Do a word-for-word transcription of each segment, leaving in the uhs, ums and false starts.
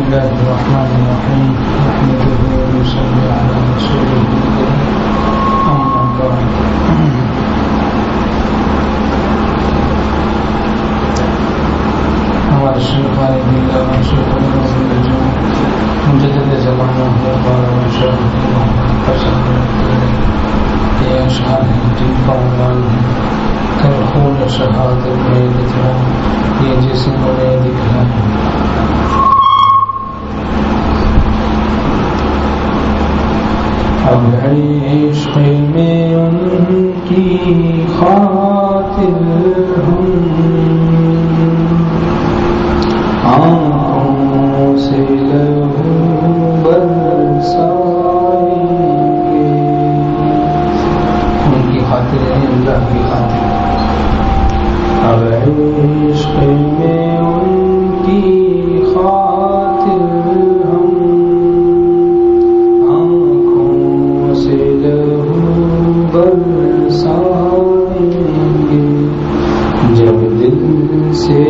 الله الرحمن الرحيم نحمده ونصلي على رسوله الكريم أما بعد ہمارے شیخ بالله منصور مجدد زمانہ وقال وشهد قسم لأشعاره تنفعنا كالخول شهادة ميلتنا يجسم وليدكنا اب عشق میں ان کی خاطر ہم آنکھوں سے لہو برسائیں گے. ان کی خاطر ہے اللہ کی خاطر. اب عشق میں ان کی خاطر ہم آنکھوں سے لہو برسائیں گے. جب دل سے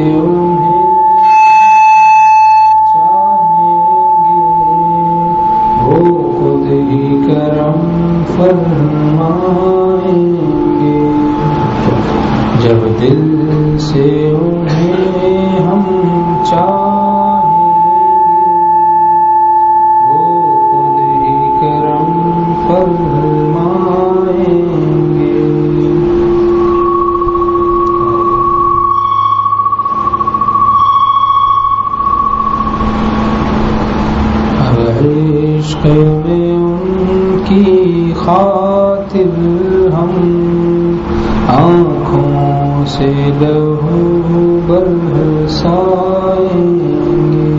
فرمائیں گے. جب دل سے انہیں ہم چاہیں گے وہ خود ہی کرم فرمائیں گے. اب عشق میں کی خاطر ہم آنکھوں سے لہو برسائیں گے.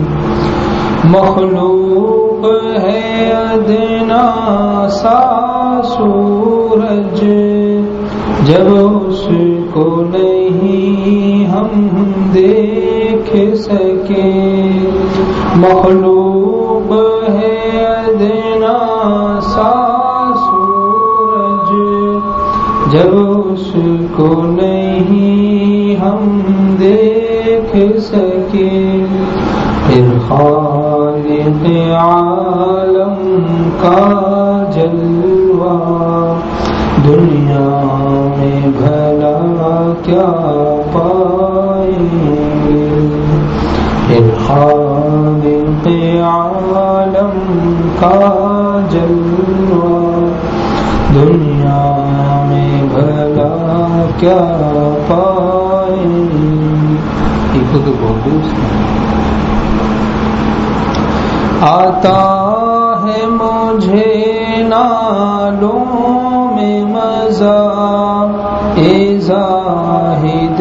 مخلوق ہے ادنا سا سورج جب اس کو نہیں ہم دیکھ سکے. مخلوق ہے ادنا سا سورج جب اس کو نہیں ہم دیکھ سکے. پھر خالق عالم کا جلوہ دنیا میں بھلا کیا پائیں گے. پھر خالق عالم کا جلوہ دنیا میں بھلا کیا پائیں گے. ایک تو بہت آتا ہے مجھے نالوں میں مزہ اے زاہد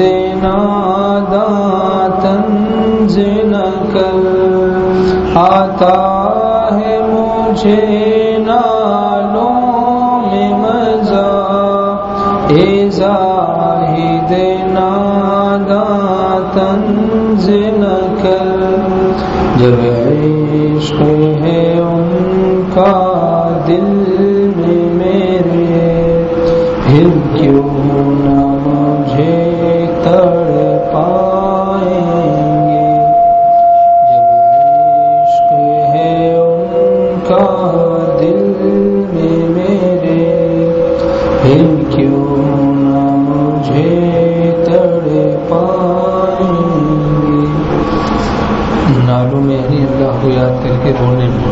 ناداں طنز نہ کر. آتا ہے مجھے نالوں میں مزہ اے زاہد ناداں طنز نہ کر. جب عشق ہے ان کا دل میں میرے پھر کیوں نہ مجھے تڑپائیں گے. جب عشق ہے ان کا دل میں میرے پھر کیوں نہ مجھے تڑپائیں گے. نالوں میں ہی اللہ کو یاد کر کے رونے میں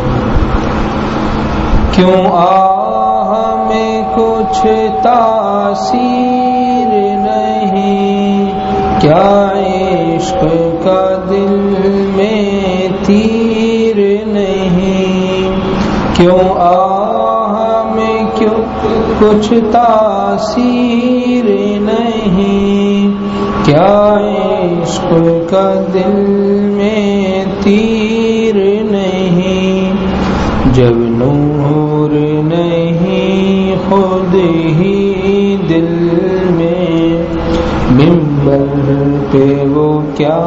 کیوں آہ میں کچھ تاثیر نہیں. کیا عشق کا دل میں تیر نہیں. کیوں آہ میں کیوں کچھ تاثیر نہیں. کیا عشق کا دل میں تیر نہیں. جب نور نہیں خود ہی دل میں ممبر پہ وہ کیا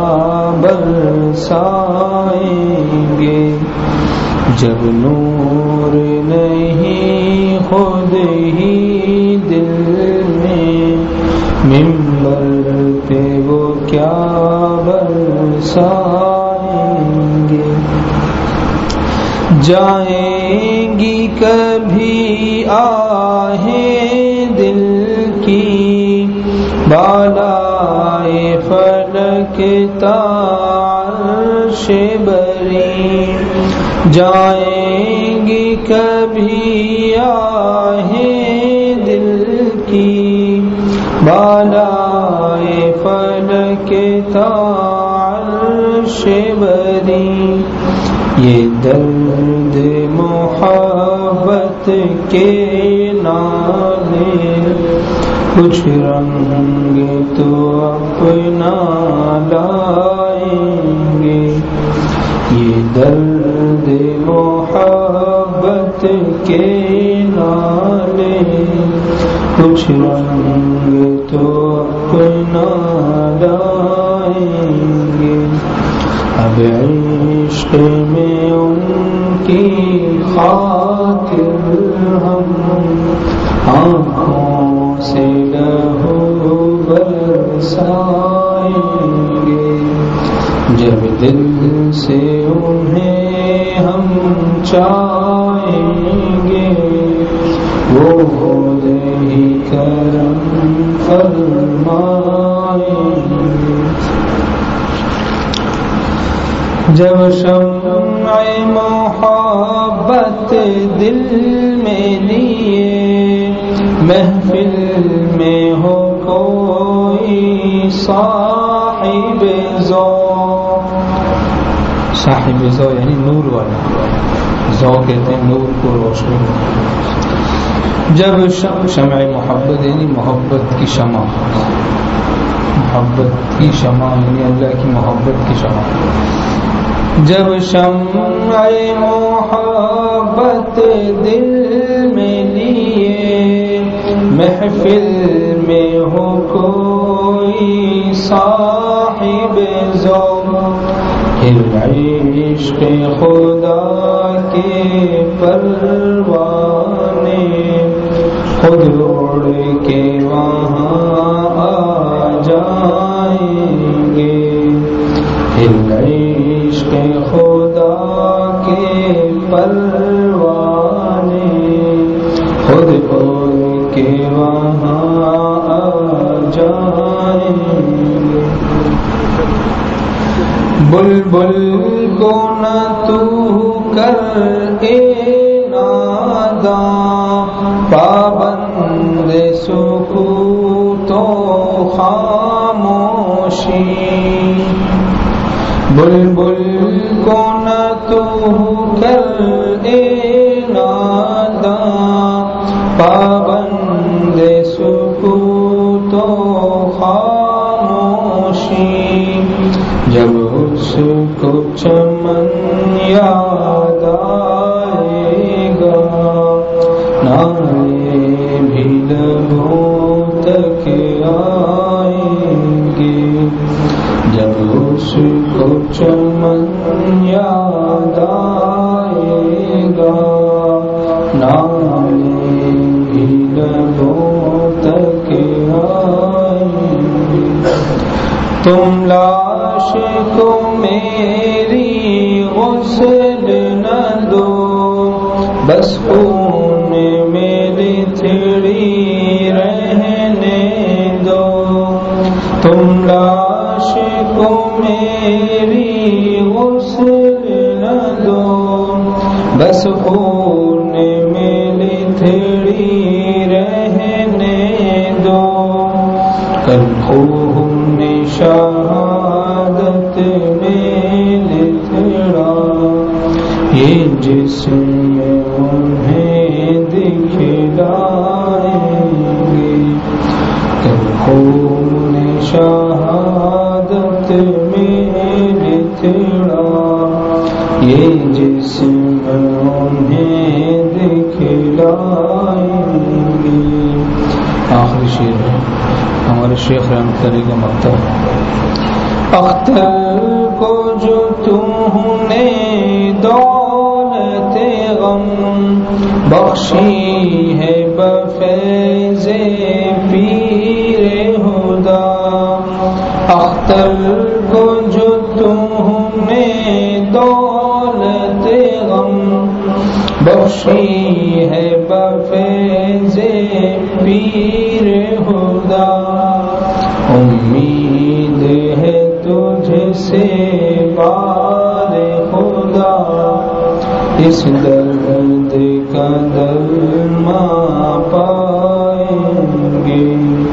برسائیں گے. جب نور نہیں خود ہی دل میں ممبر پہ وہ کیا برسائیں گے. جائیں گی کبھی آہیں دل کی بالائے فلک تا عرش بری، جائیں گی کبھی آہیں دل کی بالائے فلک تا عرش بری، یہ درد محبت کے نالے کچھ رنگ تو اپنا لائیں گے، یہ درد محبت کے نالے کچھ رنگ تو اپنا لائیں گے، اب عشق میں ان کی خاطر ہم آنکھوں سے لہو برسائیں گے، جب دل سے انہیں ہم چاہیں گے وہ ہی کرم فرمائیں گے، جب شمع محبت دل میں لیے محفل میں ہو کوئی صاحب ذوق، صاحب ذوق یعنی نور والا، ذوق کہتے ہیں نور کو روشنی، جب شمع محبت یعنی محبت کی شمع، محبت کی شمع یعنی اللہ کی محبت کی شمع، جب شمع محبت دل میں لیے محفل میں ہو کوئی صاحب ذوق، پھر عشق خدا کے پروانے خود اڑ کے وہاں آ جائیں گے، پھر عشق خدا کے پروانے خود اڑ کے وہاں آ جائیں گے، بلبل کو نہ تو کر اے ناداں پابند سکوت و خاموشی، بلبل کو نہ تو کر اے ناداں پابند سکوت و خاموشی، جب اس کو چمن یاد آئے گا نعرے بھی لبوں تک آئیں گے، جب اس کو چمن یاد آئے گا نعرے بھی لبوں تک آئیں گے، تم لاش کو میری غسل نہ دو بس خون میری تھڑی رہنے دو، تم لاش کو میری غسل نہ دو بس خون میری تھڑی رہنے دو، کل خون شہادت میں لتڑا یہ جسم انہیں دکھلائیں گے، کل خون شہادت میں لتڑا یہ جسم انہیں دکھلائیں گے۔ آخری شعر ہے ہمارے شیخ رحمت اللہ کا مکتب، اختر کو جو تم نے دولت غم بخشی ہے بفیض پیر ہدا، اختر کو جو تم نے دولت غم بخشی ہے بفیض پیر خدا امید ہے تجھ سے بار خدا اس درد کا درما پائیں گے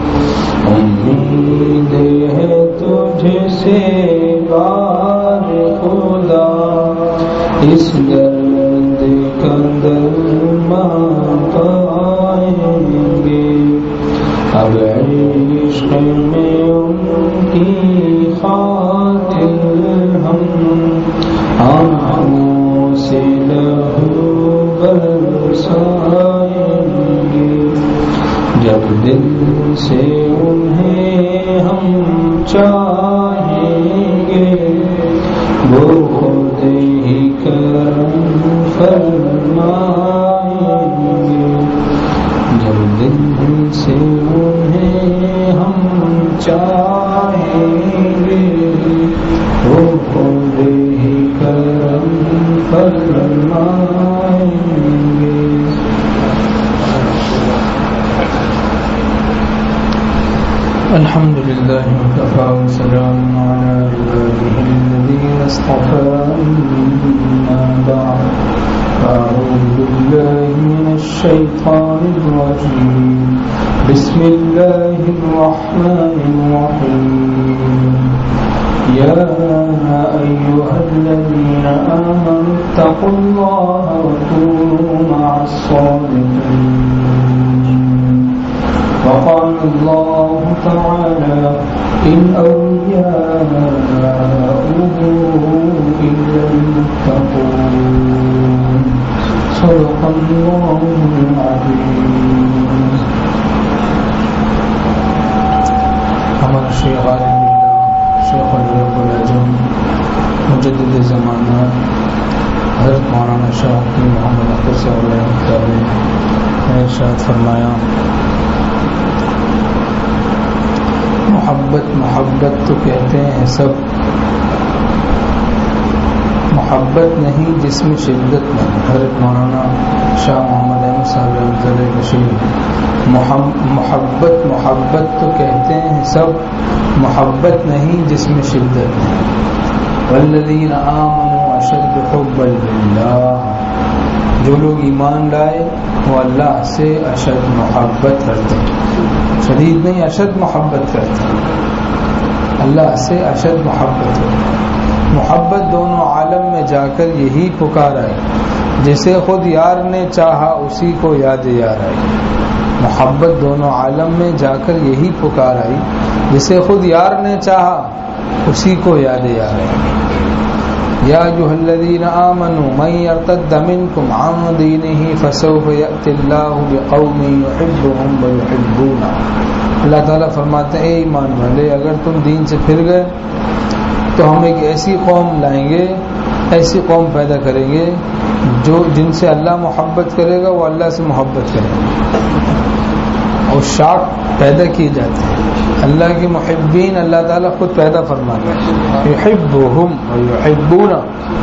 امید ہے تجھ سے بار خدا اس درد کا درما پائیں گے اب عشق میں ان کی خاطر ہم آنکھوں سے لہو برسائیں گے جب دل سے انہیں ہم چاہیں گے وہ خود ہی کرم فرمائیں گے جب دل سے انہیں ہم چاہیں گے وہ خود ہی کرم فرمائیں گے. الحمد لله وكفى وسلام على عباده الذين اصطفى أما بعد أعوذ بالله من الشيطان الرجيم بسم الله الرحمن الرحيم يا أيها الذين آمنوا اتقوا الله وكونوا مع الصادقين وقال الله تعالى إن أولياؤه إلا المتقون صدق الله العظيم. ہمارا شیخ عالم اللہ شیخ الرب العجم مجدد زمانہ حضرت مولانا شاہ کی محمد اختر صاحب رحمۃ اللہ نے ارشاد فرمایا محبت محبت تو کہتے ہیں سب محبت نہیں جس میں شدت نہیں. حضرت مولانا شاہ محمد احمد صاحب رحمۃ اللہ بشیر محبت محبت تو کہتے ہیں سب محبت نہیں جس میں شدت نہیں. والذین آمنوا اشد حبا للہ جو لوگ ایمان لائے وہ اللہ سے اشد محبت کرتے ہیں. شدید نہیں اشد محبت کرتے ہیں اللہ سے اشد محبت کرتے ہیں. محبت دونوں عالم میں جا کر یہی پکار آئی جسے خود یار نے چاہا اسی کو یاد یار آئی. محبت دونوں عالم میں جا کر یہی پکار آئی جسے خود یار نے چاہا اسی کو یاد یار آئی. یا ایھا الذین آمنوا من یرتد منکم عن دینہ فسوف یأتی اللہ بقوم یحبهم ویحبونہ. اللہ تعالیٰ فرماتے ہیں اے ایمان والے اگر تم دین سے پھر گئے تو ہم ایک ایسی قوم لائیں گے ایسی قوم پیدا کریں گے جو جن سے اللہ محبت کرے گا وہ اللہ سے محبت کرے گا. اور شاک پیدا کیے جاتے ہیں اللہ کے محبین اللہ تعالیٰ خود پیدا فرماتا ہے یحبہم ویحبونہ.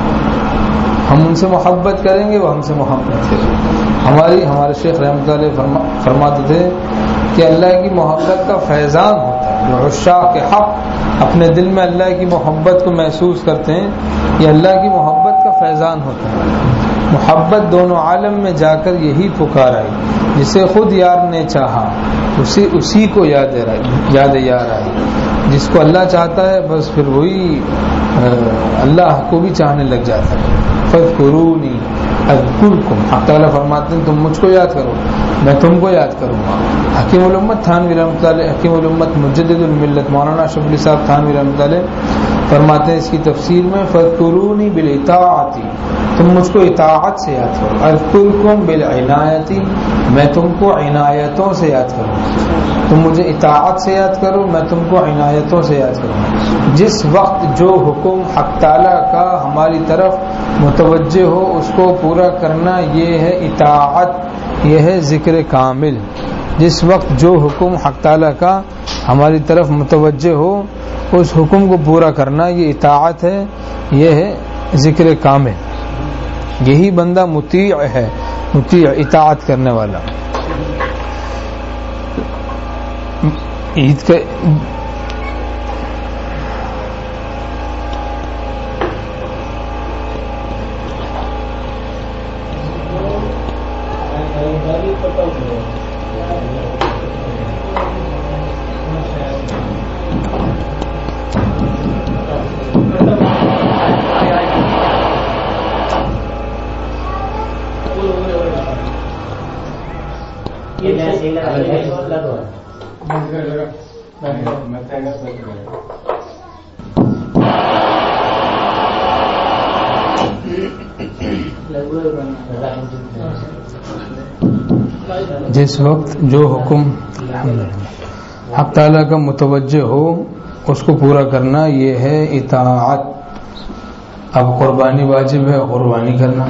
ہم ان سے محبت کریں گے وہ ہم سے محبت کریں گے. ہماری ہمارے شیخ رحمۃ اللہ فرما, فرماتے تھے کہ اللہ کی محبت کا فیضان ہوتا ہے. جو عشاق حق اپنے دل میں اللہ کی محبت کو محسوس کرتے ہیں یہ اللہ کی محبت کا فیضان ہوتا ہے. محبت دونوں عالم میں جا کر یہی پکار آئی جسے خود یار نے چاہا اسی اسی کو یاد یاد یار آئی. جس کو اللہ چاہتا ہے بس پھر وہی اللہ کو بھی چاہنے لگ جاتا ہے. فاذکرونی اذکرکم. اللہ تعالیٰ فرماتے ہیں تم مجھ کو یاد کرو میں تم کو یاد کروں گا. حکیم الامت تھانوی رحمۃ اللہ حکیم الامت مجدد الملت مولانا شبلی صاحب تھانوی رحمۃ اللہ فرماتے ہیں اس کی تفسیر میں فاذکرونی بالاطاعت تم مجھ کو اطاعت سے یاد کرو. اذکرکم بالعنایت میں تم کو عنایتوں سے یاد کروں. تم مجھے اطاعت سے یاد کرو میں تم کو عنایتوں سے یاد کروں. جس وقت جو حکم حق تعالیٰ کا ہماری طرف متوجہ ہو اس کو پورا کرنا یہ ہے اطاعت یہ ہے ذکر کامل. جس وقت جو حکم حق تعالیٰ کا ہماری طرف متوجہ ہو اس حکم کو پورا کرنا یہ اطاعت ہے یہ ہے ذکر کامل. یہی بندہ مطیع ہے، مطیع اطاعت کرنے والا. عید کا جس وقت جو حکم حق تعالیٰ کا متوجہ ہو اس کو پورا کرنا، یہ ہے اطاعت. اب قربانی واجب ہے، قربانی کرنا.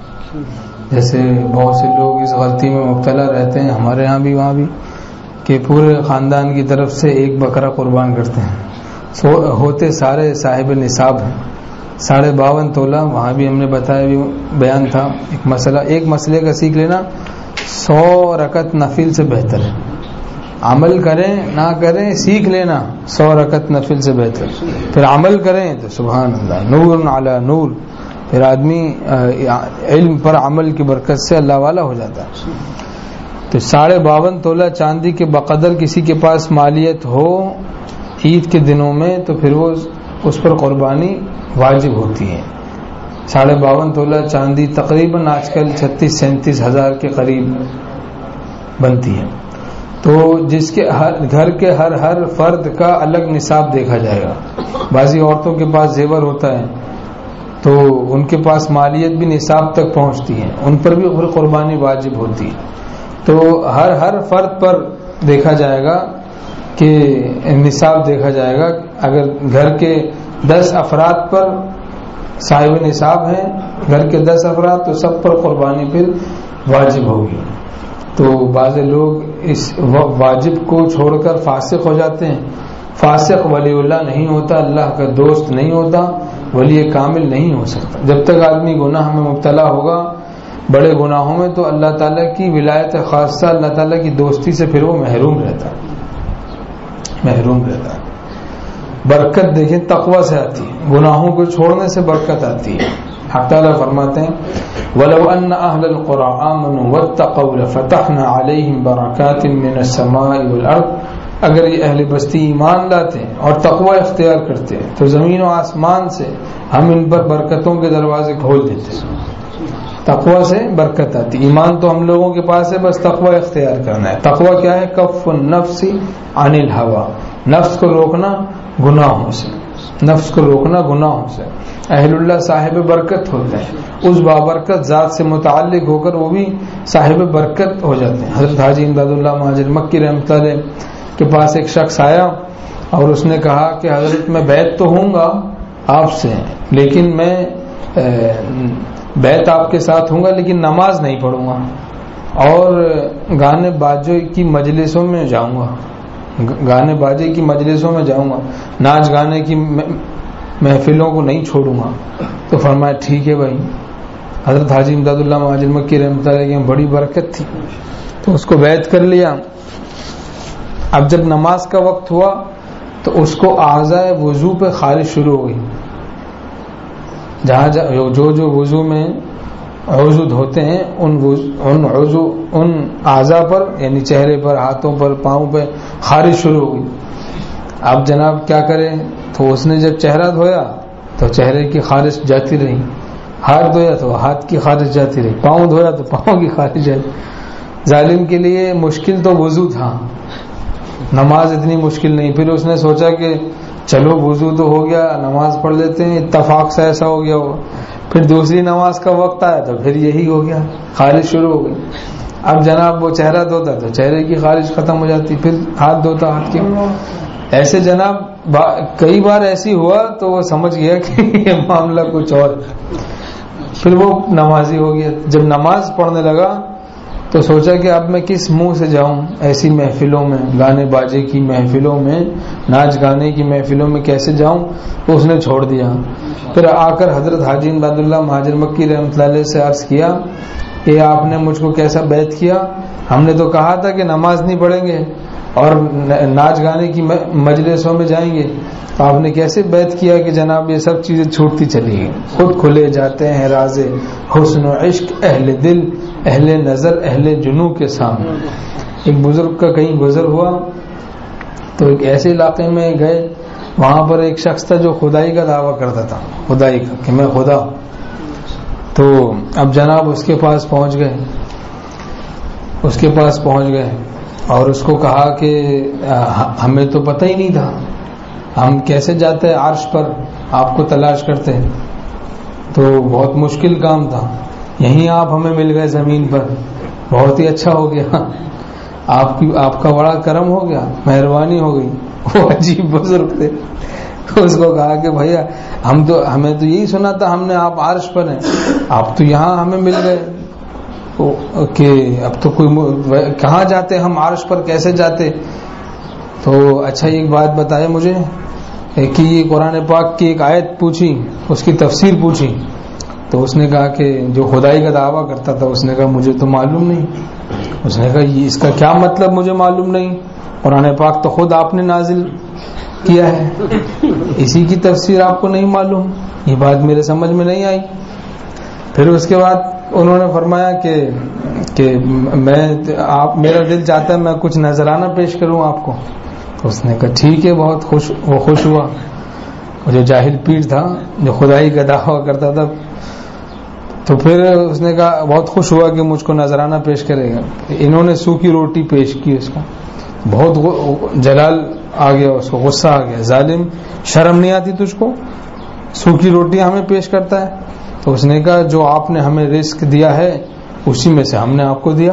جیسے بہت سے لوگ اس غلطی میں مبتلا رہتے ہیں، ہمارے ہاں بھی وہاں بھی، کہ پورے خاندان کی طرف سے ایک بکرا قربان کرتے ہیں. سو ہوتے سارے صاحب نصاب ہیں، ساڑھے باون تولہ. وہاں بھی ہم نے بتایا، بھی بیان تھا ایک مسئلہ. ایک مسئلے کا سیکھ لینا، سو رکعت نفل سے بہتر ہے. عمل کریں نہ کریں، سیکھ لینا سو رکعت نفل سے بہتر. پھر عمل کریں تو سبحان اللہ، نور علی نور. پھر آدمی علم پر عمل کی برکت سے اللہ والا ہو جاتا ہے. تو ساڑھے باون تولہ چاندی کے بقدر کسی کے پاس مالیت ہو عید کے دنوں میں، تو پھر وہ اس پر قربانی واجب ہوتی ہے. ساڑھے باون تولہ چاندی تقریباً آج کل چھتیس سینتیس ہزار کے قریب بنتی ہے. تو جس کے ہر گھر کے ہر ہر فرد کا الگ نصاب دیکھا جائے گا. بعضی عورتوں کے پاس زیور ہوتا ہے تو ان کے پاس مالیت بھی نصاب تک پہنچتی ہے، ان پر بھی قربانی واجب ہوتی ہے. تو ہر ہر فرد پر دیکھا جائے گا کہ نصاب دیکھا جائے گا. اگر گھر کے دس افراد پر صاحب نصاب ہیں، گھر کے دس افراد، تو سب پر قربانی پھر واجب ہوگی. تو بعض لوگ اس واجب کو چھوڑ کر فاسق ہو جاتے ہیں. فاسق ولی اللہ نہیں ہوتا، اللہ کا دوست نہیں ہوتا، ولی کامل نہیں ہو سکتا. جب تک آدمی گناہ میں مبتلا ہوگا، بڑے گناہوں میں، تو اللہ تعالیٰ کی ولایت خاصہ، اللہ تعالیٰ کی دوستی سے پھر وہ محروم رہتا ہے محروم رہتا ہے. برکت دیکھیں تقوی سے آتی ہے، گناہوں کو چھوڑنے سے برکت آتی ہے. حق تعالیٰ فرماتے ہیں وَلَوْ أَنَّ أَهْلَ الْقُرَىٰ آمَنُوا وَاتَّقَوْا لَفَتَحْنَا عَلَيْهِمْ بَرَكَاتٍ مِّنَ السَّمَاءِ وَالْأَرْضِ. اگر یہ اہل بستی ایمان لاتے اور تقوی اختیار کرتے تو زمین و آسمان سے ہم ان پر برکتوں کے دروازے کھول دیتے. تقوی سے برکت آتی. ایمان تو ہم لوگوں کے پاس ہے، بس تقوی اختیار کرنا ہے. تقوی کیا ہے؟ کف النفس عن الہوا، نفس کو روکنا گناہوں سے، نفس کو روکنا گناہوں سے. اہل اللہ صاحب برکت ہوتے ہیں، اس بابرکت ذات سے متعلق ہو کر وہ بھی صاحب برکت ہو جاتے ہیں. حضرت حاجی امداد اللہ مہاجر مکی رحمۃ اللہ علیہ کے پاس ایک شخص آیا اور اس نے کہا کہ حضرت میں بیعت تو ہوں گا آپ سے، لیکن میں بیعت آپ کے ساتھ ہوں گا لیکن نماز نہیں پڑھوں گا اور گانے باجے کی مجلسوں میں جاؤں گا گانے باجے کی مجلسوں میں جاؤں گا ناچ گانے کی محفلوں کو نہیں چھوڑوں گا. تو فرمایا ٹھیک ہے بھائی. حضرت حاجی امداد اللہ مہاجر مکی رحمۃ اللہ علیہ کی بڑی برکت تھی تو اس کو بیعت کر لیا. اب جب نماز کا وقت ہوا تو اس کو اعضائے وضو پہ خارش شروع ہو گئی. جہاں جو جو وضو میں عضو دھوتے ہیں ان ان عضو ان اعضاء پر یعنی چہرے پر، ہاتھوں پر، پاؤں پہ خارش شروع ہو گئی. اب جناب کیا کریں؟ تو اس نے جب چہرہ دھویا تو چہرے کی خارش جاتی رہی، ہاتھ دھویا تو ہاتھ کی خارش جاتی رہی، پاؤں دھویا تو پاؤں کی خارش جاتی. ظالم کے لیے مشکل تو وضو تھا، نماز اتنی مشکل نہیں. پھر اس نے سوچا کہ چلو وضو تو ہو گیا، نماز پڑھ لیتے ہیں، اتفاق سے ایسا ہو گیا ہوگا. پھر دوسری نماز کا وقت آیا تو پھر یہی ہو گیا، خارش شروع ہو گئی. اب جناب وہ چہرہ دھوتا تو چہرے کی خارش ختم ہو جاتی، پھر ہاتھ دھوتا ہاتھ کی. ایسے جناب کئی بار ایسی ہوا تو وہ سمجھ گیا کہ یہ معاملہ کچھ اور. پھر وہ نمازی ہو گیا. جب نماز پڑھنے لگا تو سوچا کہ اب میں کس منہ سے جاؤں ایسی محفلوں میں، گانے باجے کی محفلوں میں، ناچ گانے کی محفلوں میں کیسے جاؤں، تو اس نے چھوڑ دیا۔ پھر آ کر حضرت حاجی امداد اللہ مہاجر مکی رحمۃ اللہ علیہ سے عرض کیا کہ آپ نے مجھ کو کیسا بیعت کیا، ہم نے تو کہا تھا کہ نماز نہیں پڑھیں گے اور ناچ گانے کی مجلسوں میں جائیں گے، تو آپ نے کیسے بیعت کیا کہ جناب یہ سب چیزیں چھوٹتی چلی گئی۔ خود کھلے جاتے ہیں راز حسن و عشق اہل دل، اہل نظر، اہل جنوں کے سامنے۔ ایک بزرگ کا کہیں گزر ہوا تو ایک ایسے علاقے میں گئے، وہاں پر ایک شخص تھا جو خدائی کا دعویٰ کرتا تھا، خدائی کا کہ میں خدا۔ تو اب جناب اس کے پاس پہنچ گئے اس کے پاس پہنچ گئے اور اس کو کہا کہ ہمیں تو پتہ ہی نہیں تھا، ہم کیسے جاتے عرش پر آپ کو تلاش کرتے، تو بہت مشکل کام تھا، یہیں آپ ہمیں مل گئے زمین پر، بہت ہی اچھا ہو گیا، آپ کی آپ کا بڑا کرم ہو گیا، مہربانی ہو گئی۔ وہ عجیب بزرگ تھے، اس کو کہا کہ بھیا ہم تو ہمیں تو یہی سنا تھا، ہم نے آپ عرش پر ہیں، آپ تو یہاں ہمیں مل گئے کہ اب تو کوئی کہاں جاتے ہم عرش پر، کیسے جاتے؟ تو اچھا ایک بات بتائے مجھے کہ یہ قرآن پاک کی ایک آیت پوچھی، اس کی تفسیر پوچھی، تو اس نے کہا کہ جو خدائی کا دعویٰ کرتا تھا اس نے کہا مجھے تو معلوم نہیں۔ اس نے کہا یہ اس کا کیا مطلب مجھے معلوم نہیں، قرآن پاک تو خود آپ نے نازل کیا ہے، اسی کی تفسیر آپ کو نہیں معلوم، یہ بات میرے سمجھ میں نہیں آئی۔ پھر اس کے بعد انہوں نے فرمایا کہ کہ میں آپ میرا دل چاہتا ہے میں کچھ نذرانہ پیش کروں آپ کو۔ تو اس نے کہا ٹھیک ہے، بہت خوش وہ خوش ہوا، جو جاہل پیر تھا جو خدائی کا دعویٰ کرتا تھا، تو پھر اس نے کہا بہت خوش ہوا کہ مجھ کو نذرانہ پیش کرے گا۔ انہوں نے سوکھی روٹی پیش کی، اس کو بہت جلال آ گیا، اس کو غصہ آ گیا، ظالم شرم نہیں آتی تجھ کو، سوکھی روٹی ہمیں پیش کرتا ہے؟ تو اس نے کہا جو آپ نے ہمیں رزق دیا ہے اسی میں سے ہم نے آپ کو دیا،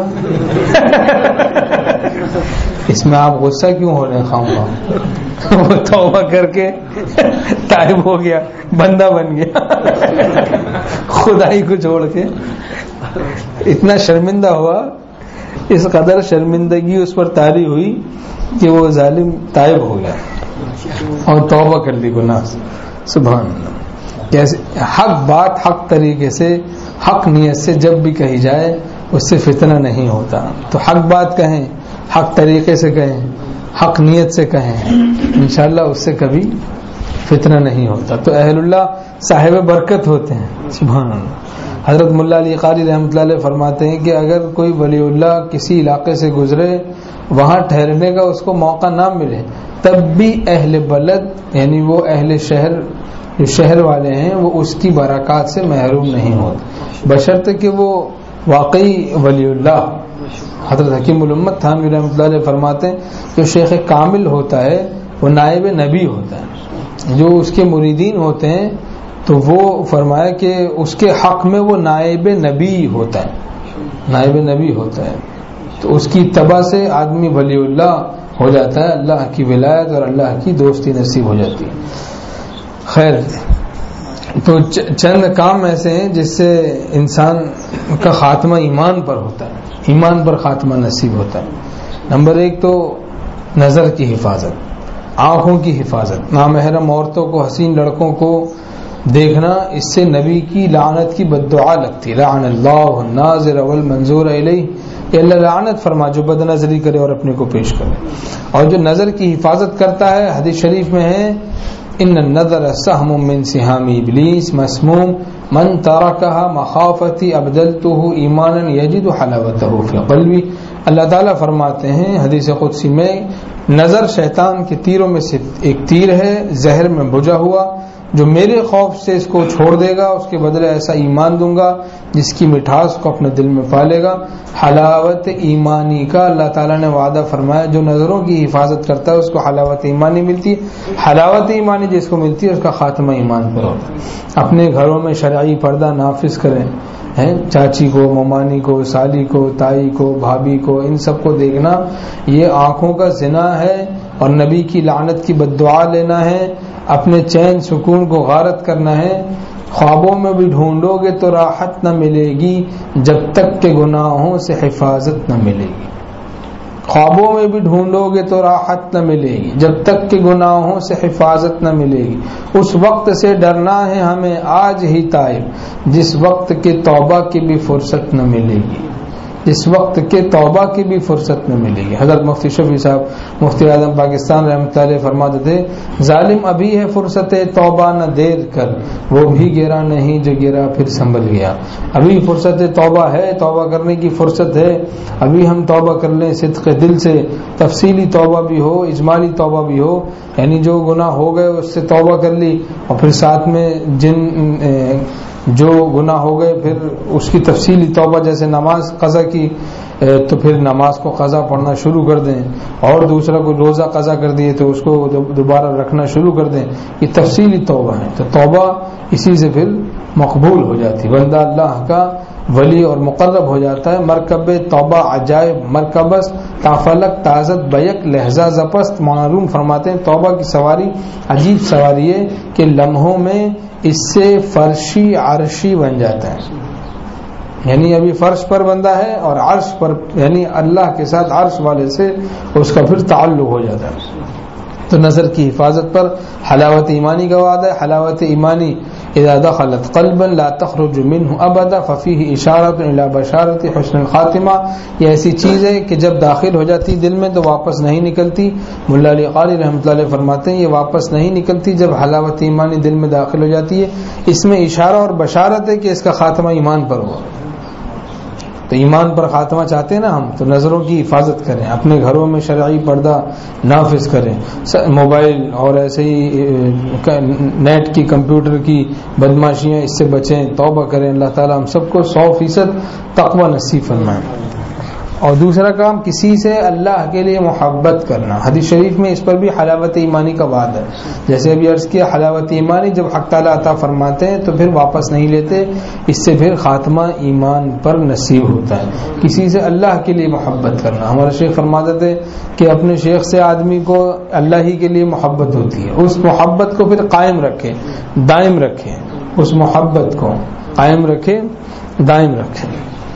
اس میں آپ غصہ کیوں ہو رہے ہیں خام خواہ؟ وہ توبہ کر کے تائب ہو گیا، بندہ بن گیا، خدائی کو چھوڑ کے اتنا شرمندہ ہوا، اس قدر شرمندگی اس پر طاری ہوئی کہ وہ ظالم تائب ہو گیا اور توبہ کر لی گناہ سے۔ سبحان اللہ۔ کیسے حق بات حق طریقے سے حق نیت سے جب بھی کہی جائے اس سے فتنہ نہیں ہوتا، تو حق بات کہیں، حق طریقے سے کہیں، حق نیت سے کہیں، انشاءاللہ اس سے کبھی فتنہ نہیں ہوتا۔ تو اہل اللہ صاحب برکت ہوتے ہیں۔ سبحان اللہ۔ حضرت ملا علی قاری رحمۃ اللہ علیہ فرماتے ہیں کہ اگر کوئی ولی اللہ کسی علاقے سے گزرے، وہاں ٹھہرنے کا اس کو موقع نہ ملے، تب بھی اہل بلد یعنی وہ اہل شہر جو شہر والے ہیں وہ اس کی برکات سے محروم نہیں ہوتے، بشرطے کہ وہ واقعی ولی اللہ۔ حضرت حکیم الامت تھانوی رحمۃ اللہ علیہ فرماتے ہیں جو شیخ کامل ہوتا ہے وہ نائب نبی ہوتا ہے، جو اس کے مریدین ہوتے ہیں تو وہ فرمایا کہ اس کے حق میں وہ نائب نبی ہوتا ہے، نائب نبی ہوتا ہے، تو اس کی اتباع سے آدمی ولی اللہ ہو جاتا ہے، اللہ کی ولایت اور اللہ کی دوستی نصیب ہو جاتی ہے۔ خیر، تو چند کام ایسے ہیں جس سے انسان کا خاتمہ ایمان پر ہوتا ہے، ایمان پر خاتمہ نصیب ہوتا ہے۔ نمبر ایک تو نظر کی حفاظت، آنکھوں کی حفاظت، نامحرم عورتوں کو، حسین لڑکوں کو دیکھنا، اس سے نبی کی لعنت کی بد دعا لگتی، لعن اللہ الناظر والمنظور الیہ، کہ اللہ لعنت فرما جو بد نظری کرے اور اپنے کو پیش کرے۔ اور جو نظر کی حفاظت کرتا ہے، حدیث شریف میں ہے ان النظر سهم من سهام ابلیس مسموم من ترکها مخافتی ابدلته ایمانا یجد حلاوته فی قلبی۔ اللہ تعالیٰ فرماتے ہیں حدیث قدسی میں، نظر شیطان کے تیروں میں سے ایک تیر ہے، زہر میں بجھا ہوا، جو میرے خوف سے اس کو چھوڑ دے گا اس کے بدلے ایسا ایمان دوں گا جس کی مٹھاس کو اپنے دل میں پالے گا۔ حلاوت ایمانی کا اللہ تعالیٰ نے وعدہ فرمایا، جو نظروں کی حفاظت کرتا ہے اس کو حلاوت ایمانی ملتی ہے۔ حلاوت ایمانی جس کو ملتی ہے اس کا خاتمہ ایمان پر ہوتا ہے۔ اپنے گھروں میں شرعی پردہ نافذ کریں، ہیں چاچی کو، ممانی کو، سالی کو، تائی کو، بھابھی کو، ان سب کو دیکھنا یہ آنکھوں کا زنا ہے اور نبی کی لعنت کی بد دعا لینا ہے اپنے چین سکون کو غارت کرنا ہے. خوابوں میں بھی ڈھونڈو گے تو راحت نہ ملے گی جب تک کہ گناہوں سے حفاظت نہ ملے گی. خوابوں میں بھی ڈھونڈو گے تو راحت نہ ملے گی جب تک کہ گناہوں سے حفاظت نہ ملے گی. اس وقت سے ڈرنا ہے ہمیں آج ہی طائب جس وقت کے توبہ کی بھی فرصت نہ ملے گی. جس وقت کے توبہ کی بھی فرصت نہ ملے گی. حضرت مفتی شفیع صاحب مفتی اعظم پاکستان رحمۃ اللہ علیہ فرماتے تھے ظالم ابھی ہے فرصت توبہ نہ دیر کر وہ بھی گرا نہیں جو گرا پھر سنبھل گیا. ابھی فرصت توبہ ہے, توبہ کرنے کی فرصت ہے. ابھی ہم توبہ کر لیں صدق دل سے, تفصیلی توبہ بھی ہو اجمالی توبہ بھی ہو, یعنی جو گناہ ہو گئے اس سے توبہ کر لی اور پھر ساتھ میں جن جو گناہ ہو گئے پھر اس کی تفصیلی توبہ, جیسے نماز قضا کی تو پھر نماز کو قضا پڑھنا شروع کر دیں, اور دوسرا کوئی روزہ قضا کر دیے تو اس کو دوبارہ رکھنا شروع کر دیں. یہ تفصیلی توبہ ہے. تو توبہ اسی سے پھر مقبول ہو جاتی, بندہ اللہ کا ولی اور مقرب ہو جاتا ہے. مرکب توبہ عجائب مرکبس تافلک تازت بیک لہجہ زپست. معلوم فرماتے ہیں توبہ کی سواری عجیب سواری ہے کہ لمحوں میں اس سے فرشی عرشی بن جاتا ہے. یعنی ابھی فرش پر بندہ ہے اور عرش پر, یعنی اللہ کے ساتھ عرش والے سے اس کا پھر تعلق ہو جاتا ہے. تو نظر کی حفاظت پر حلاوت ایمانی کا وعدہ ہے. حلاوت ایمانی اذا دخلت قلبا لا تخرج منه ابدا ففيه اشارۃ الى بشارۃ حسن الخاتمہ. یہ ایسی چیز ہے کہ جب داخل ہو جاتی دل میں تو واپس نہیں نکلتی. ملا علی قاری رحمۃ اللہ علیہ فرماتے ہیں یہ واپس نہیں نکلتی جب حلاوت ایمانی دل میں داخل ہو جاتی ہے. اس میں اشارہ اور بشارت ہے کہ اس کا خاتمہ ایمان پر ہوا. تو ایمان پر خاتمہ چاہتے ہیں نا ہم, تو نظروں کی حفاظت کریں, اپنے گھروں میں شرعی پردہ نافذ کریں, موبائل اور ایسے ہی نیٹ کی کمپیوٹر کی بدماشیاں اس سے بچیں, توبہ کریں. اللہ تعالیٰ ہم سب کو سو فیصد تقوی نصیب فرمائیں. اور دوسرا کام کسی سے اللہ کے لیے محبت کرنا. حدیث شریف میں اس پر بھی حلاوت ایمانی کا وعدہ ہے. جیسے ابھی عرض کیا حلاوت ایمانی جب حق تعالیٰ عطا فرماتے ہیں تو پھر واپس نہیں لیتے, اس سے پھر خاتمہ ایمان پر نصیب ہوتا ہے. کسی سے اللہ کے لیے محبت کرنا. ہمارے شیخ فرماتے تھے کہ اپنے شیخ سے آدمی کو اللہ ہی کے لیے محبت ہوتی ہے. اس محبت کو پھر قائم رکھے, دائم رکھے, اس محبت کو قائم رکھے, دائم رکھے.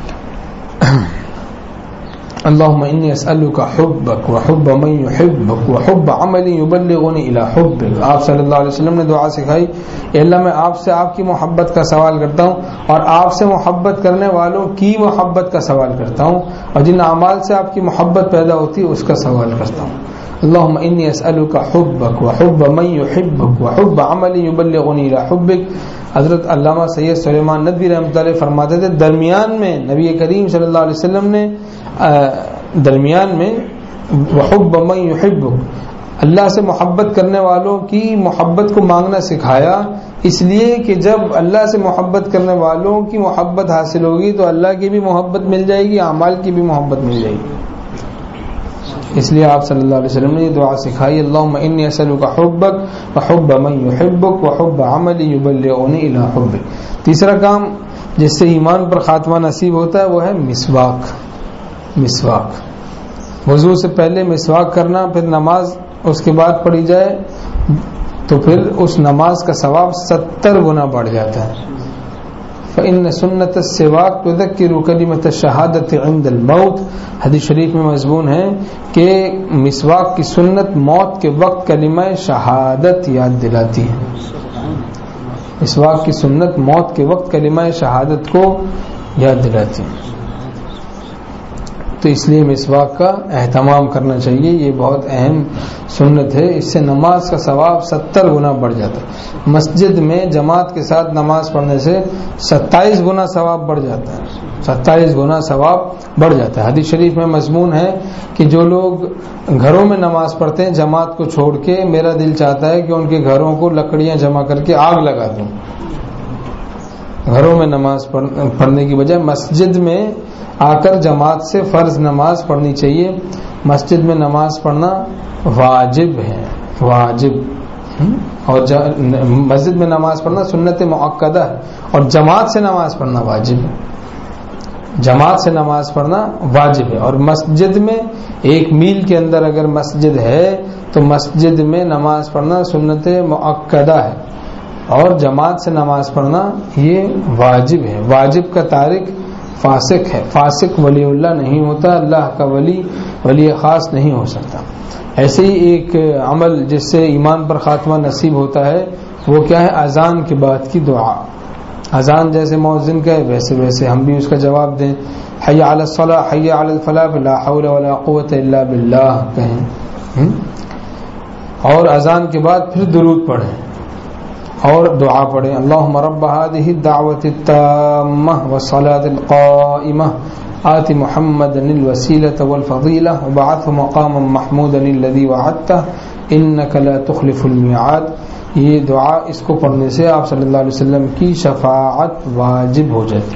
اللهم انی اسألک حبک وحب من یحبک وحب عمل یبلغنی الی حبک. آپ صلی اللہ علیہ وسلم نے دعا سکھائی, اے اللہ میں آپ سے آپ کی محبت کا سوال کرتا ہوں اور آپ سے محبت کرنے والوں کی محبت کا سوال کرتا ہوں, اور جن اعمال سے آپ کی محبت پیدا ہوتی ہے اس کا سوال کرتا ہوں. اللهم انی اسألک حبک وحب من یحبک وحب عمل یبلغنی الی حبک. حضرت علامہ سید سلیمان ندوی رحمۃ اللہ علیہ فرماتے تھے درمیان میں نبی کریم صلی اللہ علیہ وسلم نے درمیان میں وحب من یحبک, اللہ سے محبت کرنے والوں کی محبت کو مانگنا سکھایا, اس لیے کہ جب اللہ سے محبت کرنے والوں کی محبت حاصل ہوگی تو اللہ کی بھی محبت مل جائے گی, اعمال کی بھی محبت مل جائے گی. اس لیے آپ صلی اللہ علیہ وسلم نے یہ دعا سکھائی, اللہم انی اسألک حبک وحب من یحبک وحب عمل یبلغنی الی حبک. تیسرا کام جس سے ایمان پر خاتمہ نصیب ہوتا ہے وہ ہے مسواک. مسواک وضو سے پہلے مسواک کرنا, پھر نماز اس کے بعد پڑھی جائے تو پھر اس نماز کا ثواب ستر گنا بڑھ جاتا ہے. فإن سنت السواک تذکر کلمۃ الشہادۃ عند الموت. حدیث شریف میں مضمون ہے کہ مسواک کی سنت موت کے وقت کلمہ شہادت یاد دلاتی ہے. مسواک کی سنت موت کے وقت کلمہ شہادت کو یاد دلاتی ہے. تو اس لیے مسواک کا اہتمام کرنا چاہیے, یہ بہت اہم سنت ہے. اس سے نماز کا ثواب ستر گنا بڑھ جاتا ہے. مسجد میں جماعت کے ساتھ نماز پڑھنے سے ستائیس گنا ثواب بڑھ جاتا ہے. ستائیس گنا ثواب بڑھ جاتا ہے. حدیث شریف میں مضمون ہے کہ جو لوگ گھروں میں نماز پڑھتے ہیں جماعت کو چھوڑ کے, میرا دل چاہتا ہے کہ ان کے گھروں کو لکڑیاں جمع کر کے آگ لگا دوں. گھروں میں نماز پڑھنے کی بجائے مسجد میں آ کر جماعت سے فرض نماز پڑھنی چاہیے. مسجد میں نماز پڑھنا واجب ہے, واجب. اور مسجد میں نماز پڑھنا سنت مؤکدہ ہے, اور جماعت سے نماز پڑھنا واجب ہے. جماعت سے نماز پڑھنا واجب ہے. اور مسجد میں ایک میل کے اندر اگر مسجد ہے تو مسجد میں نماز پڑھنا سنت مؤکدہ ہے، اور جماعت سے نماز پڑھنا یہ واجب ہے۔ واجب کا تارک فاسق ہے، فاسق ولی اللہ نہیں ہوتا، اللہ کا ولی ولی خاص نہیں ہو سکتا۔ ایسے ہی ایک عمل جس سے ایمان پر خاتمہ نصیب ہوتا ہے وہ کیا ہے؟ اذان کے بعد کی دعا۔ اذان جیسے مؤذن کہے ویسے ویسے ہم بھی اس کا جواب دیں، حی علی الصلاۃ حی علی الفلاح لا حول ولا قوۃ الا باللہ کہیں، اور اذان کے بعد پھر درود پڑھیں اور دعا پڑھیں، اللہم رب هذه الدعوۃ التامہ والصلاۃ القائمہ آت محمدا الوسیلۃ والفضیلہ وبعثه مقاما محمودا الذی وعدتہ انک لا تخلف المیعاد۔ یہ دعا اس کو پڑھنے سے آپ صلی اللہ علیہ وسلم کی شفاعت واجب ہو جاتی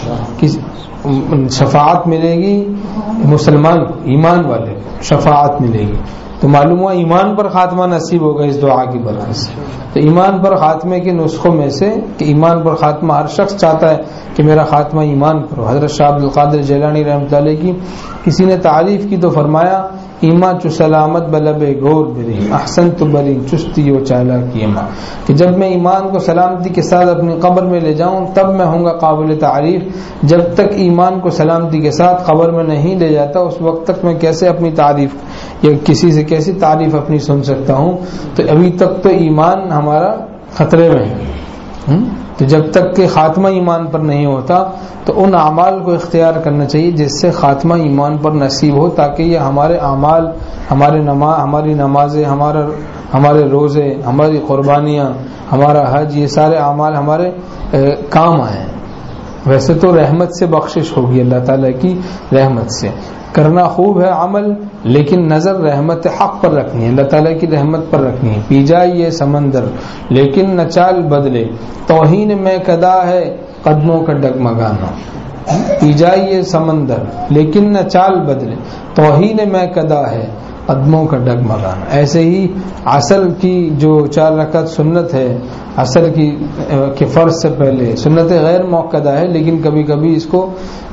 ہے، شفاعت ملے گی مسلمان کو، ایمان والے کو شفاعت ملے گی۔ تو معلوم ہوا ایمان پر خاتمہ نصیب ہوگا اس دعا کی برکت سے۔ تو ایمان پر خاتمے کے نسخوں میں سے کہ ایمان پر خاتمہ ہر شخص چاہتا ہے کہ میرا خاتمہ ایمان پر ہو۔ حضرت شاہ عبد القادر جیلانی رحمۃ اللہ علیہ کی کسی نے تعریف کی تو فرمایا، ایمان چو سلامت بلب گور بری احسن تو بری چستی و چالا کی ماں، کہ جب میں ایمان کو سلامتی کے ساتھ اپنی قبر میں لے جاؤں تب میں ہوں گا قابل تعریف، جب تک ایمان کو سلامتی کے ساتھ قبر میں نہیں لے جاتا اس وقت تک میں کیسے اپنی تعریف یا کسی سے کیسی تعریف اپنی سن سکتا ہوں۔ تو ابھی تک تو ایمان ہمارا خطرے میں ہے، تو جب تک کہ خاتمہ ایمان پر نہیں ہوتا تو ان اعمال کو اختیار کرنا چاہیے جس سے خاتمہ ایمان پر نصیب ہو، تاکہ یہ ہمارے اعمال، ہمارے نماز، ہماری نمازیں، ہمارا ہمارے روزے، ہماری قربانیاں، ہمارا حج، یہ سارے اعمال ہمارے کام آئیں۔ ویسے تو رحمت سے بخشش ہوگی، اللہ تعالیٰ کی رحمت سے کرنا خوب ہے عمل، لیکن نظر رحمت حق پر رکھنی ہے، اللہ تعالیٰ کی رحمت پر رکھنی ہے۔ پی جائے یہ سمندر لیکن نہ چال بدلے، توہین میں کدا ہے قدموں کا ڈگمگانا۔ پی جائے یہ سمندر لیکن نہ چال بدلے، توہین میں کدا ہے قدموں کا ڈگمگانا۔ ایسے ہی عصر کی جو چار رکعت سنت ہے، عصر کی کے فرض سے پہلے سنت غیر موقدہ ہے، لیکن کبھی کبھی اس کو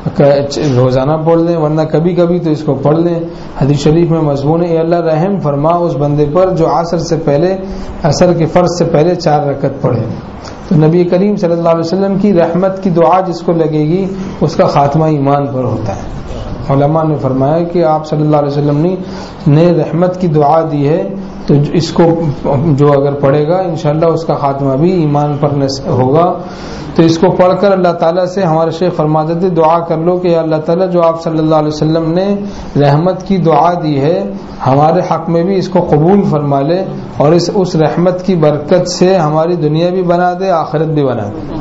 روزانہ پڑھ لیں، ورنہ کبھی کبھی تو اس کو پڑھ لیں۔ حدیث شریف میں مضمون ہے، اے اللہ رحم فرما اس بندے پر جو عصر سے پہلے، عصر کے فرض سے پہلے چار رکعت پڑھے۔ تو نبی کریم صلی اللہ علیہ وسلم کی رحمت کی دعا جس کو لگے گی اس کا خاتمہ ایمان پر ہوتا ہے۔ علماء نے فرمایا کہ آپ صلی اللہ علیہ وسلم نے رحمت کی دعا دی ہے، تو اس کو جو اگر پڑھے گا انشاءاللہ اس کا خاتمہ بھی ایمان پر ہوگا۔ تو اس کو پڑھ کر اللہ تعالیٰ سے ہمارے شیخ فرماتے تھے دعا کر لو کہ اللہ تعالیٰ جو آپ صلی اللہ علیہ وسلم نے رحمت کی دعا دی ہے ہمارے حق میں بھی اس کو قبول فرما لے، اور اس اس رحمت کی برکت سے ہماری دنیا بھی بنا دے، آخرت بھی بنا دے۔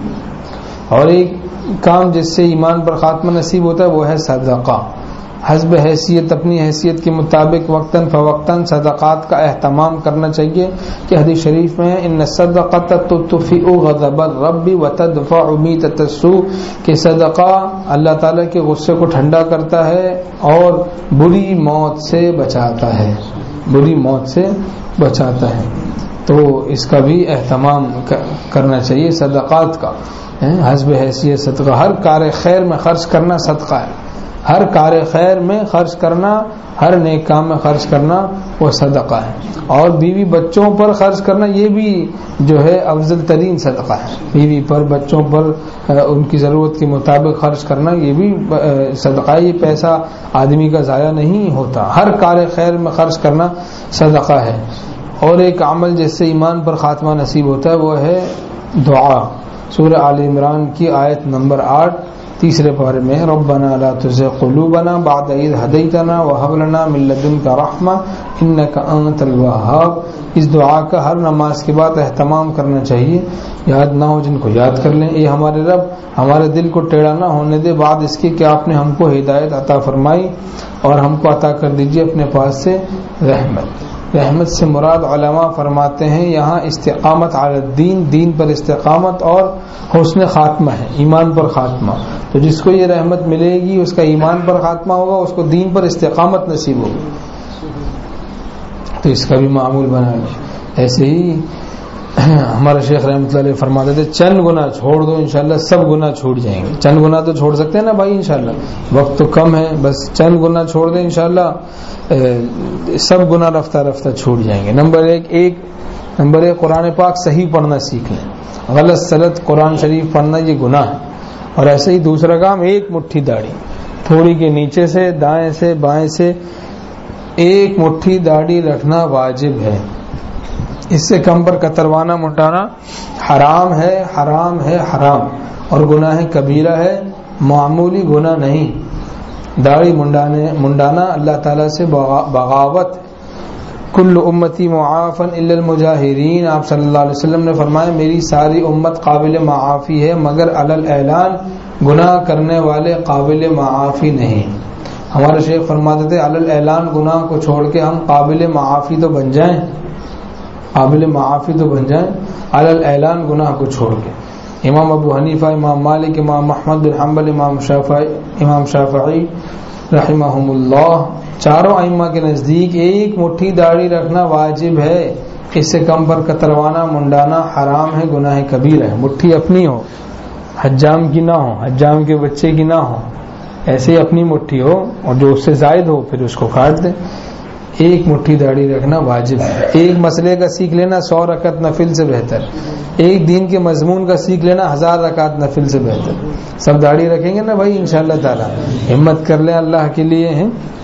اور ایک کام جس سے ایمان پر خاتمہ نصیب ہوتا ہے وہ ہے صدقہ۔ حسب حیثیت، اپنی حیثیت کے مطابق وقتاً فوقتاً صدقات کا اہتمام کرنا چاہیے، کہ حدیث شریف میں ان الصدقۃ تطفئ غضب الرب وتدفع میتۃ السوء، کہ صدقہ اللہ تعالیٰ کے غصے کو ٹھنڈا کرتا ہے اور بری موت سے بچاتا ہے، بری موت سے بچاتا ہے۔ تو اس کا بھی اہتمام کرنا چاہیے صدقات کا، حسب حیثیت صدقہ۔ ہر کار خیر میں خرچ کرنا صدقہ ہے، ہر کار خیر میں خرچ کرنا، ہر نیک کام میں خرچ کرنا وہ صدقہ ہے۔ اور بیوی بچوں پر خرچ کرنا یہ بھی جو ہے افضل ترین صدقہ ہے، بیوی پر، بچوں پر ان کی ضرورت کے مطابق خرچ کرنا یہ بھی صدقہ ہے۔ یہ پیسہ آدمی کا ضائع نہیں ہوتا، ہر کار خیر میں خرچ کرنا صدقہ ہے۔ اور ایک عمل جس سے ایمان پر خاتمہ نصیب ہوتا ہے وہ ہے دعا۔ سورہ آل عمران کی آیت نمبر آٹھ تیسرے پارے میں، ربنا لا تزغ قلوبنا بعد اذ ہدیتنا وہب لنا من لدنک رحمہ انک انت الوہاب۔ اس دعا کا ہر نماز کے بعد اہتمام کرنا چاہیے، یاد نہ ہو جن کو یاد کر لیں۔ اے ہمارے رب ہمارے دل کو ٹیڑھا نہ ہونے دے بعد اس کے کہ آپ نے ہم کو ہدایت عطا فرمائی، اور ہم کو عطا کر دیجیے اپنے پاس سے رحمت۔ رحمت سے مراد علماء فرماتے ہیں یہاں استقامت علی الدین، دین پر استقامت اور حسن خاتمہ ہے، ایمان پر خاتمہ۔ تو جس کو یہ رحمت ملے گی اس کا ایمان پر خاتمہ ہوگا، اس کو دین پر استقامت نصیب ہوگی، تو اس کا بھی معمول بنا لیں۔ ایسے ہی ہمارے شیخ رحمۃ اللہ علیہ فرماتے تھے چند گناہ چھوڑ دو انشاءاللہ سب گناہ چھوٹ جائیں گے. چند گناہ تو چھوڑ سکتے ہیں نا بھائی انشاءاللہ, وقت تو کم ہے, بس چند گناہ چھوڑ دیں انشاءاللہ سب گناہ رفتہ رفتہ چھوٹ جائیں گے. نمبر ایک ایک نمبر ایک قرآن پاک صحیح پڑھنا سیکھ لیں. غلط سلط قرآن شریف پڑھنا یہ گناہ ہے. اور ایسے ہی دوسرا کام, ایک مٹھی داڑھی, تھوڑی کے نیچے سے دائیں سے بائیں سے ایک مٹھی داڑھی رکھنا واجب ہے. اس سے کم پر کتروانا منڈانا حرام ہے حرام ہے حرام, اور گناہ کبیرہ ہے, معمولی گناہ نہیں. داڑھی منڈانے منڈانا اللہ تعالیٰ سے بغاوت. کل امتی معافن الا المجاہرین, آپ صلی اللہ علیہ وسلم نے فرمایا میری ساری امت قابل معافی ہے مگر علی الاعلان گناہ کرنے والے قابل معافی نہیں. ہمارے شیخ فرماتے تھے علی الاعلان گناہ کو چھوڑ کے ہم قابل معافی تو بن جائیں, قابل معافی تو بن جائیں علی الاعلان گناہ کو چھوڑ کے. امام ابو حنیفہ, امام مالک, امام احمد بن حنبل, امام شافعی امام شافعی رحمہم اللہ, چاروں ائمہ کے نزدیک ایک مٹھی داڑھی رکھنا واجب ہے. اس سے کم پر کتروانا منڈانا حرام ہے, گناہ کبیرہ ہے. مٹھی اپنی ہو, حجام کی نہ ہو, حجام کے بچے کی نہ ہو, ایسے ہی اپنی مٹھی ہو, اور جو اس سے زائد ہو پھر اس کو کاٹ دیں. ایک مٹھی داڑھی رکھنا واجب ہے. ایک مسئلے کا سیکھ لینا سو رکعت نفل سے بہتر, ایک دین کے مضمون کا سیکھ لینا ہزار رکعت نفل سے بہتر. سب داڑھی رکھیں گے نا بھائی انشاءاللہ تعالی, ہمت کر لیں اللہ کے لیے ہیں.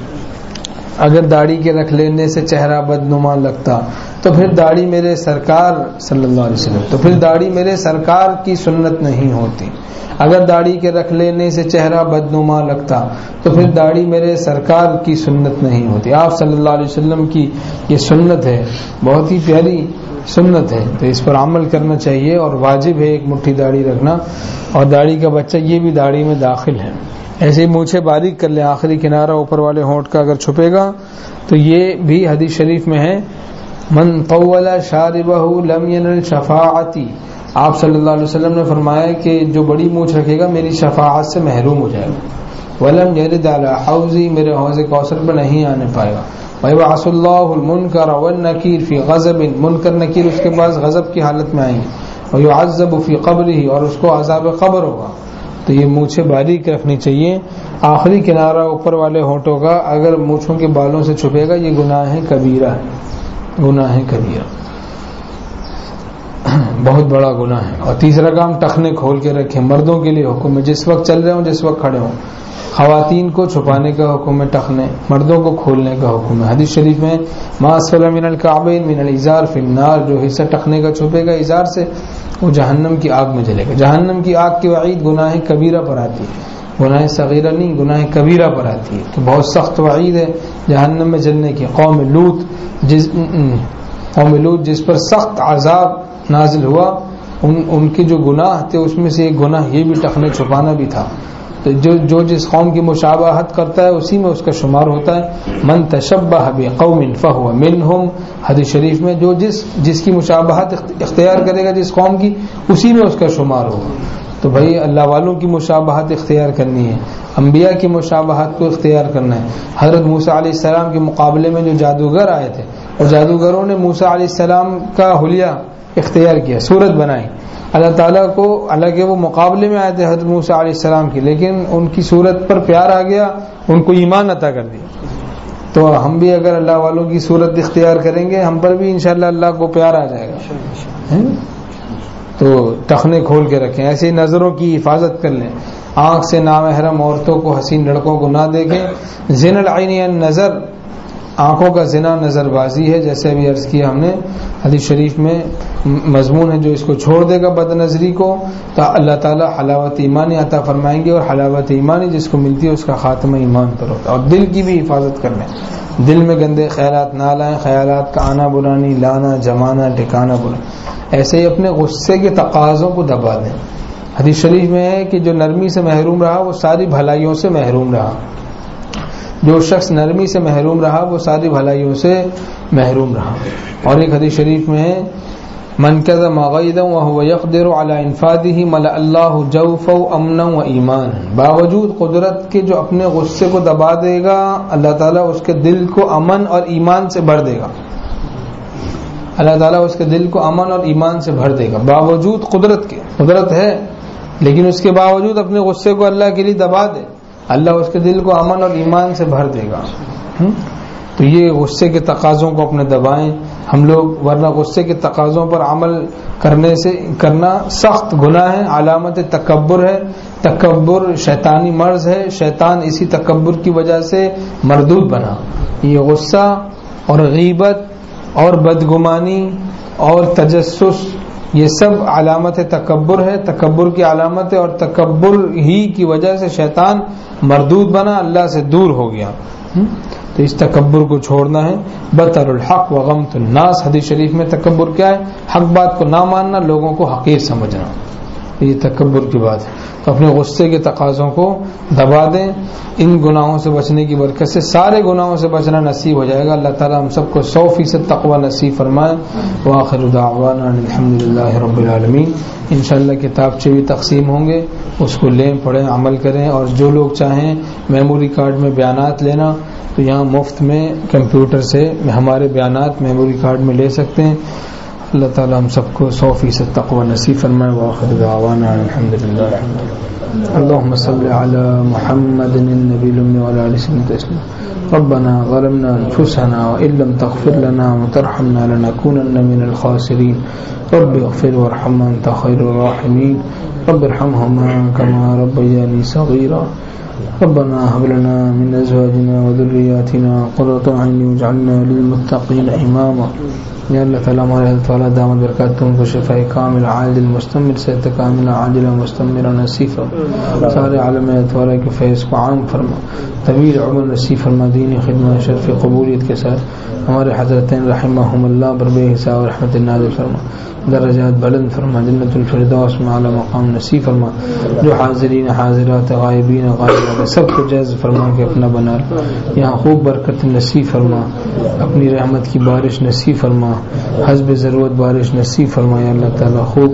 اگر داڑھی کے رکھ لینے سے چہرہ بدنما لگتا تو پھر داڑھی میرے سرکار صلی اللہ علیہ وسلم تو پھر داڑھی میرے سرکار کی سنت نہیں ہوتی. اگر داڑھی کے رکھ لینے سے چہرہ بدنما لگتا تو پھر داڑھی میرے سرکار کی سنت نہیں ہوتی. آپ صلی اللہ علیہ وسلم کی یہ سنت ہے, بہت ہی پیاری سنت ہے, تو اس پر عمل کرنا چاہیے اور واجب ہے ایک مٹھی داڑھی رکھنا. اور داڑھی کا بچہ یہ بھی داڑھی میں داخل ہے. ایسے ہی مونچھیں باریک کر لیں, آخری کنارہ اوپر والے ہونٹ کا اگر چھپے گا تو یہ بھی حدیث شریف میں ہے, من طول شاربہ لم ینل شفاعتی. آپ صلی اللہ علیہ وسلم نے فرمایا کہ جو بڑی مونچھ رکھے گا میری شفاعت سے محروم ہو جائے گا. ولم یرد علی حوضی, میرے حوض کوثر پر نہیں آنے پائے گا. ویبعث اللہ المنکر والنکیر فی غضب, منکر نکیر اس کے پاس غضب کی حالت میں آئیں گے. ویعذب فی قبرہ, اور اس کو عذاب قبر ہوگا. تو یہ مونچھیں باریک رکھنی چاہیے. آخری کنارہ اوپر والے ہونٹوں کا اگر مونچھوں کے بالوں سے چھپے گا یہ گناہ کبیرہ ہے, گناہ کبیرہ, بہت بڑا گناہ ہے. اور تیسرا کام ٹخنے کھول کے رکھیں. مردوں کے لیے حکم ہے, جس وقت چل رہے ہوں جس وقت کھڑے ہوں. خواتین کو چھپانے کا حکم ہے ٹخنے, مردوں کو کھولنے کا حکم ہے. حدیث شریف میں ما اسفل من الکعبین من الازار فی النار, جو حصہ ٹخنے کا چھپے گا ازار سے وہ جہنم کی آگ میں جلے گا. جہنم کی آگ کی وعید گناہ کبیرہ پر آتی ہے, گناہ صغیرہ نہیں, گناہ کبیرہ پر آتی ہے. تو بہت سخت وعید ہے جہنم میں جلنے کی. قوم لوط جس قوم لوط جس پر سخت عذاب نازل ہوا, ان ان کے جو گناہ تھے اس میں سے ایک گناہ یہ بھی ٹخنے چھپانا بھی تھا. تو جو جو جس قوم کی مشابہت کرتا ہے اسی میں اس کا شمار ہوتا ہے. من تشبہ بقوم فہو منہم, حدیث شریف میں جو جس جس کی مشابہت اختیار کرے گا جس قوم کی اسی میں اس کا شمار ہوگا. تو بھائی اللہ والوں کی مشابہت اختیار کرنی ہے, انبیاء کی مشابہت کو اختیار کرنا ہے. حضرت موسیٰ علیہ السلام کے مقابلے میں جو جادوگر آئے تھے اور جادوگروں نے موسیٰ علیہ السلام کا حلیہ اختیار کیا, صورت بنائی. اللہ تعالیٰ کو حالانکہ وہ مقابلے میں آئے تھے حضرت موسیٰ علیہ السلام کی, لیکن ان کی صورت پر پیار آ گیا, ان کو ایمان عطا کر دیا. تو ہم بھی اگر اللہ والوں کی صورت اختیار کریں گے ہم پر بھی انشاءاللہ اللہ کو پیار آ جائے گا. تو ٹخنے کھول کے رکھیں. ایسے نظروں کی حفاظت کر لیں, آنکھ سے نامحرم عورتوں کو حسین لڑکوں کو نہ دیکھیں. زنا العین نظر, آنکھوں کا زنا نظر بازی ہے, جیسے ابھی عرض کیا ہم نے. حدیث شریف میں مضمون ہے جو اس کو چھوڑ دے گا بد نظری کو تو اللہ تعالیٰ حلاوت ایمانی عطا فرمائیں گے, اور حلاوت ایمانی جس کو ملتی ہے اس کا خاتمہ ایمان پر ہوتا ہے. اور دل کی بھی حفاظت کر لیں, دل میں گندے خیالات نہ لائیں, خیالات کا آنا برانی, لانا جمانا, ٹھکانا بنا. ایسے ہی اپنے غصے کے تقاضوں کو دبا دیں. حدیث شریف میں ہے کہ جو نرمی سے محروم رہا وہ ساری بھلائیوں سے محروم رہا. جو شخص نرمی سے محروم رہا وہ ساری بھلائیوں سے محروم رہا. اور ایک حدیث شریف میں ہے من کظم غیظا وهو يقدر على انفاذه ملأ الله جوفه امنا وایمانا, باوجود قدرت کے جو اپنے غصے کو دبا دے گا اللہ تعالیٰ اس کے دل کو امن اور ایمان سے بھر دے گا. اللہ تعالیٰ اس کے دل کو امن اور ایمان سے بھر دے گا، باوجود قدرت کے، قدرت ہے لیکن اس کے باوجود اپنے غصے کو اللہ کے لیے دبا دے، اللہ اس کے دل کو امن اور ایمان سے بھر دے گا۔ تو یہ غصے کے تقاضوں کو اپنے دبائیں ہم لوگ، ورنہ غصے کے تقاضوں پر عمل کرنے سے کرنا سخت گناہ ہے، علامت تکبر ہے، تکبر شیطانی مرض ہے، شیطان اسی تکبر کی وجہ سے مردود بنا۔ یہ غصہ اور غیبت اور بدگمانی اور تجسس یہ سب علامت تکبر ہے، تکبر کی علامت ہے، اور تکبر ہی کی وجہ سے شیطان مردود بنا، اللہ سے دور ہو گیا۔ تو اس تکبر کو چھوڑنا ہے۔ بطر الحق وغمت الناس، حدیث شریف میں تکبر کیا ہے؟ حق بات کو نہ ماننا، لوگوں کو حقیر سمجھنا، یہ تکبر کی بات ہے۔ تو اپنے غصے کے تقاضوں کو دبا دیں، ان گناہوں سے بچنے کی برکت سے سارے گناہوں سے بچنا نصیب ہو جائے گا۔ اللہ تعالیٰ ہم سب کو سو فیصد تقوی نصیب فرمائے۔ وآخر دعوانا الحمد للہ رب العالمین۔ انشاءاللہ کتابچے بھی تقسیم ہوں گے، اس کو لیں، پڑھیں، عمل کریں، اور جو لوگ چاہیں میموری کارڈ میں بیانات لینا تو یہاں مفت میں کمپیوٹر سے ہمارے بیانات میموری کارڈ میں لے سکتے ہیں۔ اللہ تعالیٰ ہم سب کو سو فیصد تقوی نصیب فرمائے۔ وآخر دعوانا الحمد للہ۔ اللهم صل على محمد النبي الأمي وعلى آله وسلم تسليما۔ ربنا ظلمنا أنفسنا وإن لم تغفر لنا وترحمنا لنكونن من الخاسرين۔ رب اغفر وارحم أنت خير الراحمين۔ رب ارحمهما كما ربياني صغيرا۔ ربنا هب لنا من أزواجنا وذرياتنا قرة أعين واجعلنا للمتقين إماما۔ یا اللہ تعالیٰ ہمارے حضرت والا دامت برکاتہ کو شفاء کامل عاجل مستمر صحت کامل عاجل مستمر نصیب فرما، سارے عالم حضرت والا کے فیض کو عام فرما، طویل عمر نصیب فرما، دینی خدمت شرف قبولیت کے ساتھ ہمارے حضرتین رحمہم اللہ پر بے حساب رحمت نازل فرما، درجات بلند فرما، جنت الفردوس میں اعلیٰ مقام نصیب فرما، جو حاضرین حاضرات غائبین غائبات سب کو جائز فرما کے اپنا بنا، یہاں خوب برکت نصیب فرما، اپنی رحمت کی بارش نصیب فرما، حسب ضرورت بارش نصیب فرما یا اللہ تعالیٰ خوب۔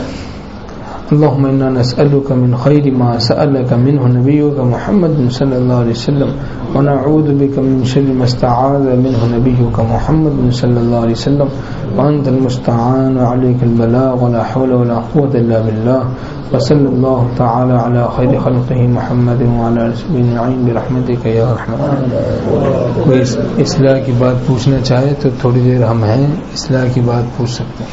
اللهم انا نسألك من خير ما سألك منه نبيك محمد صلى الله عليه وسلم ونعوذ بك من شر ما استعاذ منه نبيك محمد صلى الله عليه وسلم وأنت المستعان وعليك البلاغ ولا حول ولا قوة إلا بالله وصلى الله تعالى على خير خلقه محمد وعلى آله أجمعين برحمتك يا أرحم الراحمين۔ کوئی اصلاح کی بات پوچھنا چاہے تو تھوڑی دیر ہم ہیں، اصلاح کی بات پوچھ سکتے ہیں۔